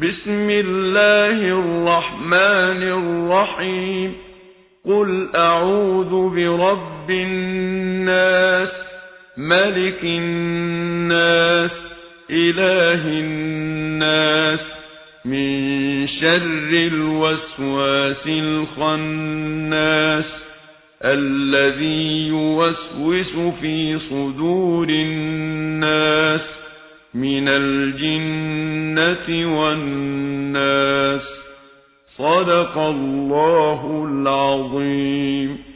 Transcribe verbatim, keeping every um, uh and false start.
بسم الله الرحمن الرحيم قل أعوذ برب الناس ملك الناس إله الناس من شر الوسواس الخناس الذي يوسوس في صدور الناس من الجنة والناس. صدق الله العظيم.